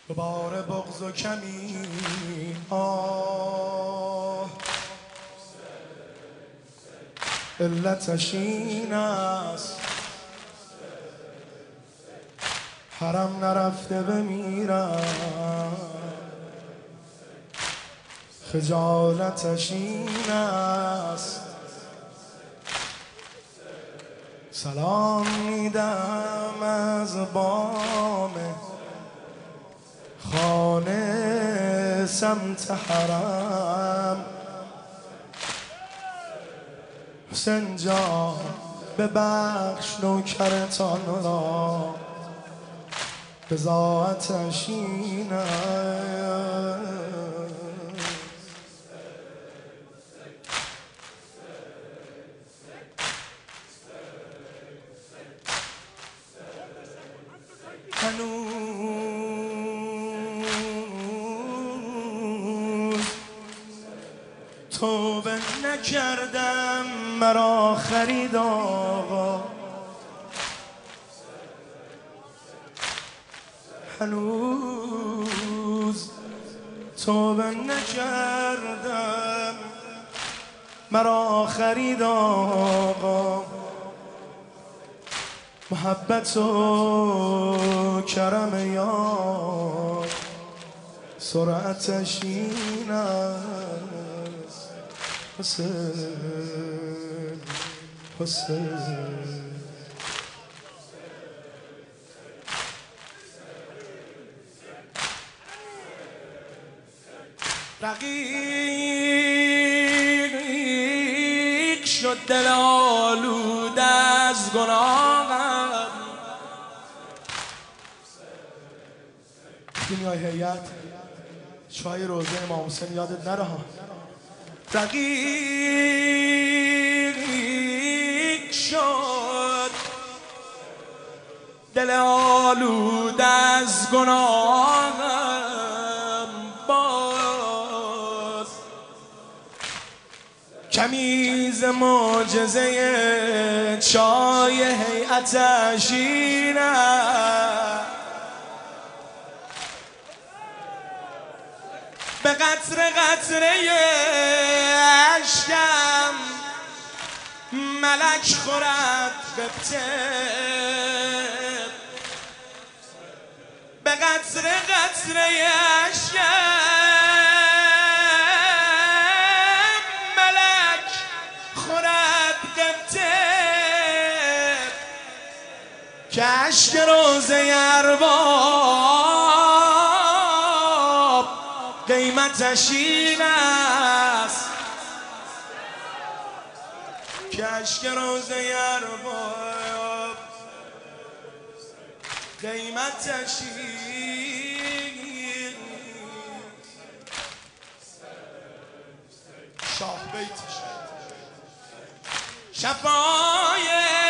دوباره بغض و کمی آه علتش این است حرم نرفته بمیرم خجالتش این است سلام میدم از بام خانه سمت حرم حسین جان ببخش نوکرتان را بضاعتش این است هنوز توبه نکردم مرا خرید آقا هنوز توبه نکردم مرا خرید آقا محبت و کرم یار سرعتش این است حسین حسین رقیق شد دل آلود از گناهم دنیای هیئت چای روزه امام حسین یادت نره ها رقیق شد دل آلود از گناهم باز کمیز معجزه چای هیئتش این است به قطره قطره اشکم ملک خورد قبطه به قطره قطره اشکم ملک خورد قبطه که اشک روزه ارباب قیمتش این است که اشک روزه ارباب قیمتش این شاه بیتش شفای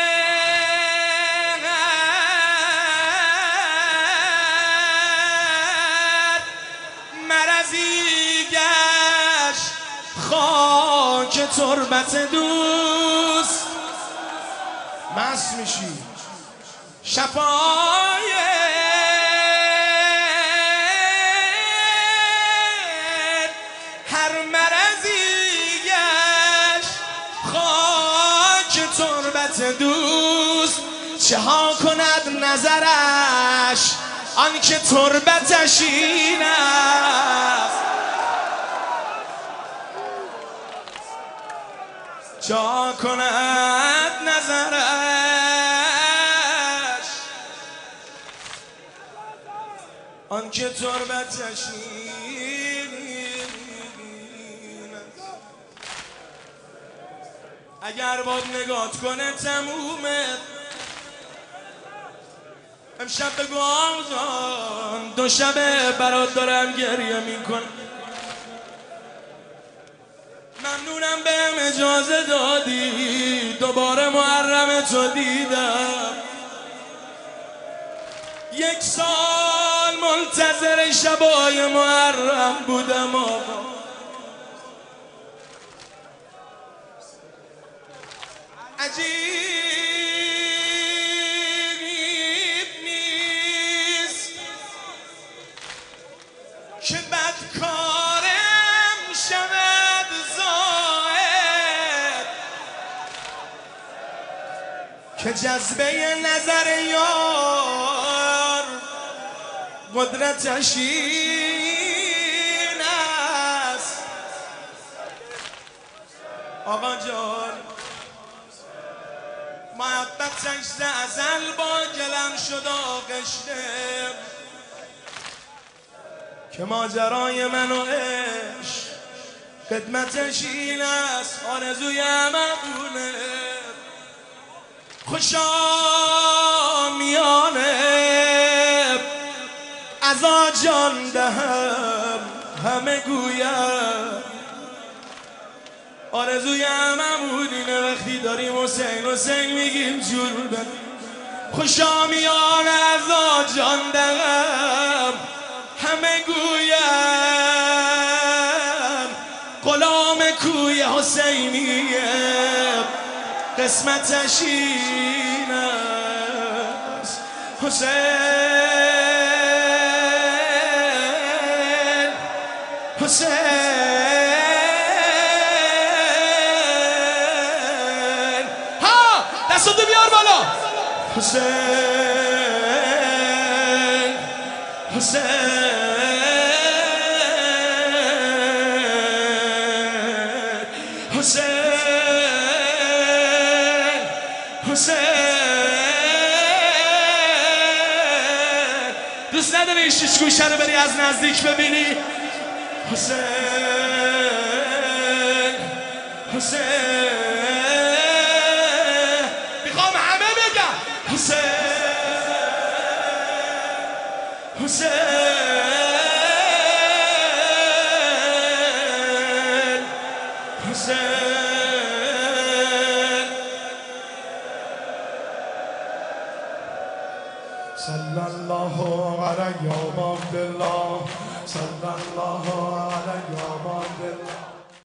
خاک تربت دوست مست میشی شفای هر مرضی گشت خاک تربت دوست چه ها کند نظرش آنکه تربتش این است جا کند نظرش آنکه تربتش این است اگر باد نگات کنه تمومه امشب بگو آقا دو شبه برات دارم گریه میکنم ممنونم بهم اجازه دادی دوباره محرم تو دیدم یک سال منتظر شبای محرم بودم آقا عجیب نیست که بدکارم شود زاهد، که جذبه نظر یار قدرتش این است. آقا جان محبتش ز ازل با گلم شد آغشته، که ماجرای من و عشق خدمتش این است. آرزوی هممونه خوشا میانه ازا جان دهم همه گویم. آرزوی هممون اینه وقتی داریم حسین حسین میگیم جور بده. خوشا میانه ازا جان دهم همه گویم. غلام کوی حسینیه قسمتش این است. حسین حسین ها دستاتو بیار بالا. حسین حسین حسین دوست نداری این شیش گوشه رو بری از نزدیک ببینی؟ حسین حسین میخوام همه بگم حسین حسین حسین صلی الله علی عبد الله صلی الله علی عبد الله.